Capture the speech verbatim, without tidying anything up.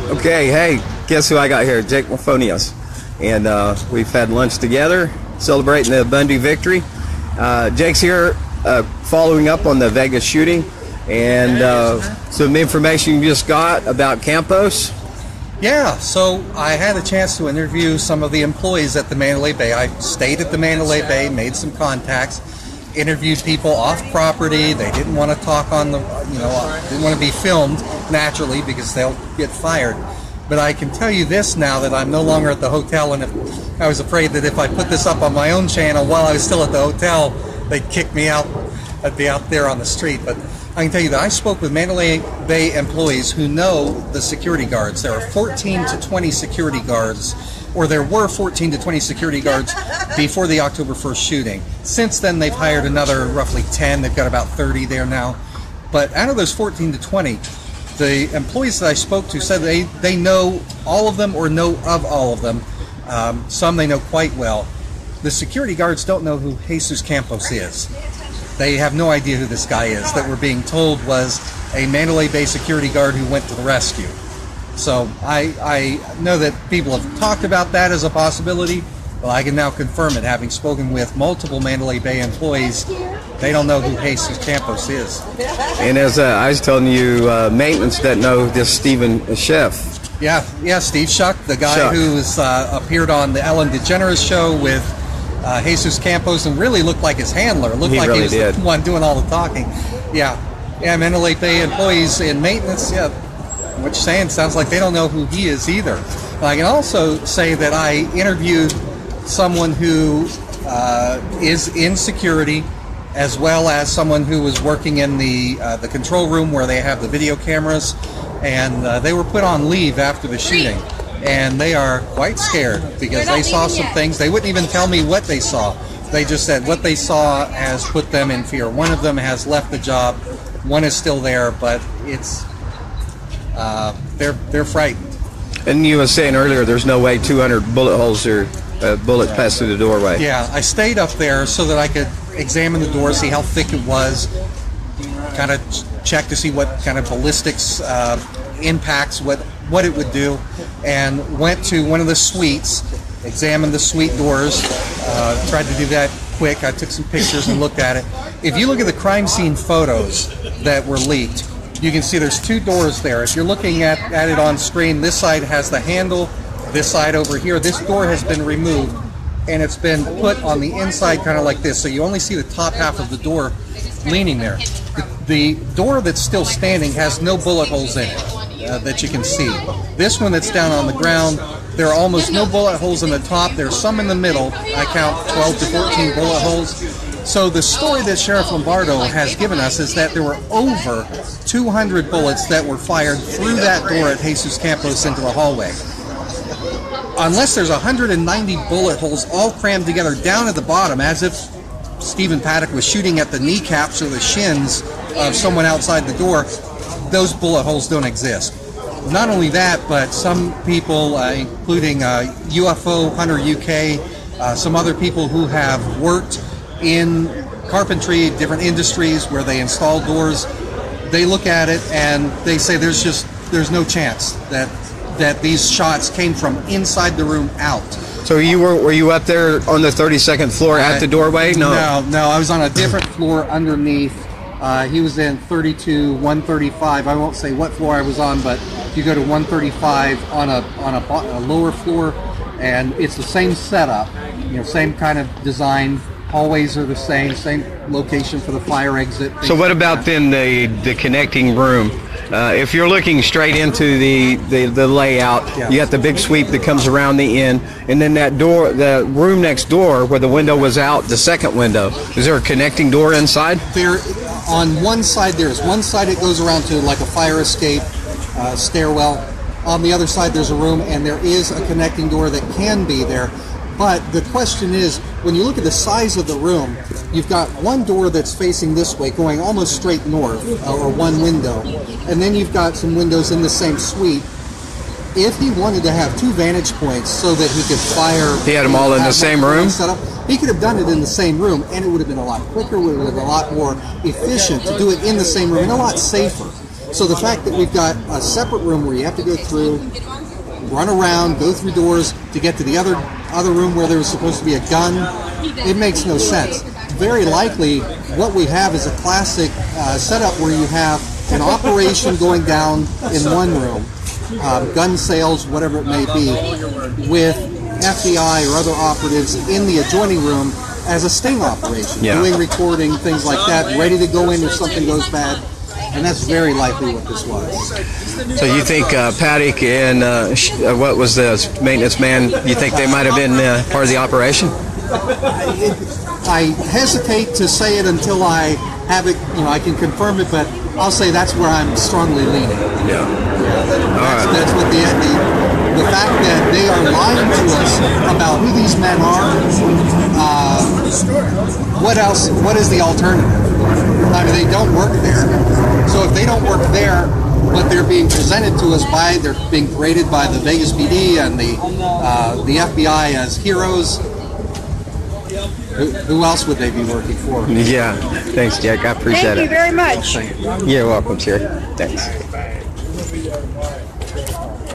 Okay, hey, guess who I got here? Jake Malfonios. And uh, we've had lunch together, celebrating the Bundy victory. Uh, Jake's here uh, following up on the Vegas shooting, and uh, some information you just got about Campos. Yeah, so I had a chance to interview some of the employees at the Mandalay Bay. I stayed at the Mandalay Bay, made some contacts, interviewed people off property. They didn't want to talk on the, you know, didn't want to be filmed naturally because they'll get fired. But I can tell you this now that I'm no longer at the hotel, and if I was afraid that if I put this up on my own channel while I was still at the hotel, they'd kick me out. I'd be out there on the street. But I can tell you that I spoke with Mandalay Bay employees who know the security guards. There are fourteen to twenty security guards, or there were fourteen to twenty security guards before the October first shooting. Since then, they've hired another roughly ten. They've got about thirty there now. But out of those fourteen to twenty, the employees that I spoke to said they, they know all of them or know of all of them. Um, some they know quite well. The security guards don't know who Jesus Campos is. They have no idea who this guy is that we're being told was a Mandalay Bay security guard who went to the rescue. So I, I know that people have talked about that as a possibility. Well, I can now confirm it, having spoken with multiple Mandalay Bay employees. They don't know who Jesus Campos is. And as uh, I was telling you, uh, maintenance doesn't know this Stephen Chef. Yeah, yeah, Steve Shuck, the guy Shuck. who was, uh, appeared on the Ellen DeGeneres show with uh, Jesus Campos and really looked like his handler. Looked He like really he was did. the one doing all the talking. Yeah, yeah, Mandalay Bay employees in maintenance, yeah, what you're saying sounds like they don't know who he is either. I can also say that I interviewed someone who uh, is in security, as well as someone who was working in the uh, the control room where they have the video cameras, and uh, they were put on leave after the shooting, and they are quite scared because they saw some things. They wouldn't even tell me what they saw. They just said what they saw has put them in fear. One of them has left the job, one is still there, but it's uh, they're they're frightened. And you were saying earlier, there's no way two hundred bullet holes or uh, bullets passed through the doorway. Yeah, I stayed up there so that I could examine the door, see how thick it was, kind of check to see what kind of ballistics uh, impacts, what what it would do, and went to one of the suites, examined the suite doors, uh, tried to do that quick. I took some pictures and looked at it. If you look at the crime scene photos that were leaked, you can see there's two doors there. If you're looking at, at it on screen, this side has the handle, this side over here, this door has been removed, and it's been put on the inside kind of like this, so you only see the top half of the door leaning there. The, the door that's still standing has no bullet holes in it uh, that you can see. This one that's down on the ground, there are almost no bullet holes in the top. There's some in the middle. I count twelve to fourteen bullet holes. So the story that Sheriff Lombardo has given us is that there were over two hundred bullets that were fired through that door at Jesus Campos into the hallway. Unless there's one hundred ninety bullet holes all crammed together down at the bottom, as if Stephen Paddock was shooting at the kneecaps or the shins of someone outside the door, those bullet holes don't exist. Not only that, but some people, uh, including uh, U F O Hunter U K, uh, some other people who have worked in carpentry, different industries where they install doors, they look at it and they say there's just there's no chance that that these shots came from inside the room out. So you were were you up there on the thirty-second floor at the doorway? No, no, no. I was on a different floor underneath. Uh, he was in thirty-two, one thirty-five. I won't say what floor I was on, but you go to one thirty-five on a on a, a lower floor, and it's the same setup. You know, same kind of design. Hallways are the same, same location for the fire exit. So what about then the the connecting room? Uh, if you're looking straight into the, the, the layout, yeah. You got the big sweep that comes around the end, and then that door, the room next door where the window was out, the second window, is there a connecting door inside? There, on one side there's one side it goes around to like a fire escape uh, stairwell. On the other side there's a room, and there is a connecting door that can be there. But the question is, when you look at the size of the room, you've got one door that's facing this way, going almost straight north, uh, or one window, and then you've got some windows in the same suite. If he wanted to have two vantage points so that he could fire... He had them all in the same room? Setup, he could have done it in the same room, and it would have been a lot quicker, would have been a lot more efficient to do it in the same room, and a lot safer. So the fact that we've got a separate room where you have to go through, run around, go through doors to get to the other other room where there was supposed to be a gun, it makes no sense. Very likely, what we have is a classic uh, setup where you have an operation going down in one room, um, gun sales, whatever it may be, with F B I or other operatives in the adjoining room as a sting operation, Yeah. doing recording, things like that, ready to go in if something goes bad. And that's very likely what this was. So you think uh, Paddock and uh, sh- uh, what was the maintenance man? You think they might have been uh, part of the operation? I hesitate to say it until I have it, you know, I can confirm it, but I'll say that's where I'm strongly leaning. Yeah. That's, that's what the, the the fact that they are lying to us about who these men are. Uh, what else? What is the alternative? I mean, they don't work there. So if they don't work there, but they're being presented to us by, they're being paraded by the Vegas P D and the uh, the F B I as heroes. Who, who else would they be working for? Yeah. Thanks, Jack. I appreciate Thank you it. very much. You're welcome, Sherry. Thanks.